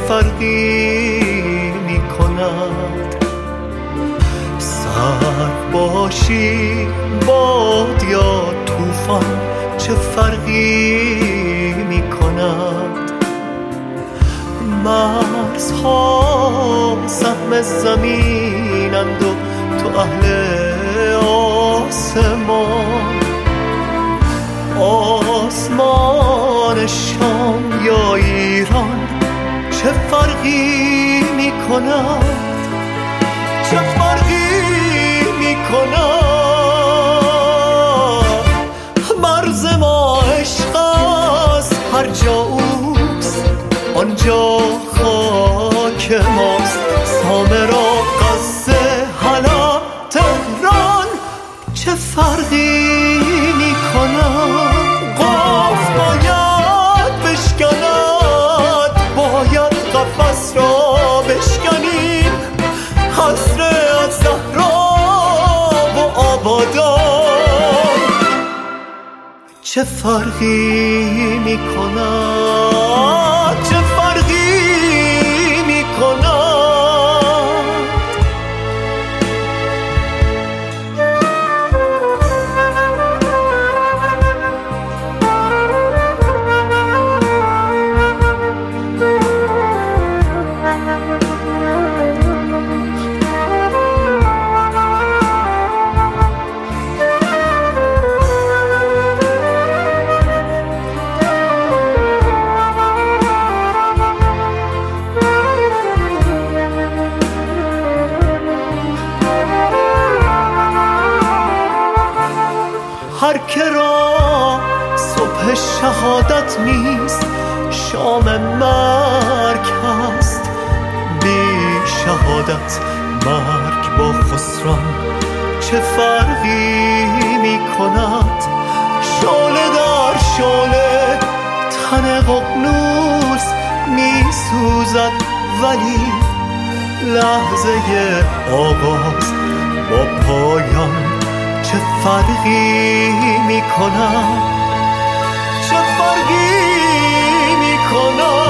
فرقی می کند؟ سرد باشی باد یا طوفان چه فرقی می کند؟ مرزها سهم زمینند و تو اهل آسمان. آسمان شام یا ایران چه فرقی می کند؟ چه فرقی می کند؟ مرز ما عشق است، هر جا اوست آنجا خاک ماست. سامرا، غزه، حلب، تهران چه فرقی می کند؟ قاف باید بشکند، باید قفس را بشکنیم. حسرت زهرا و آبادان چه فرقی می کند؟ چه فرقی می کند؟ هر که را صبح شهادت نیست شام مرگ هست. بی شهادت مرگ با خسران چه فرقی می کند؟ شعله در شعله تن ققنوس می سوزد، ولی لحظه آغاز با پایان چه فرقی می کند؟ چه فرقی می کند؟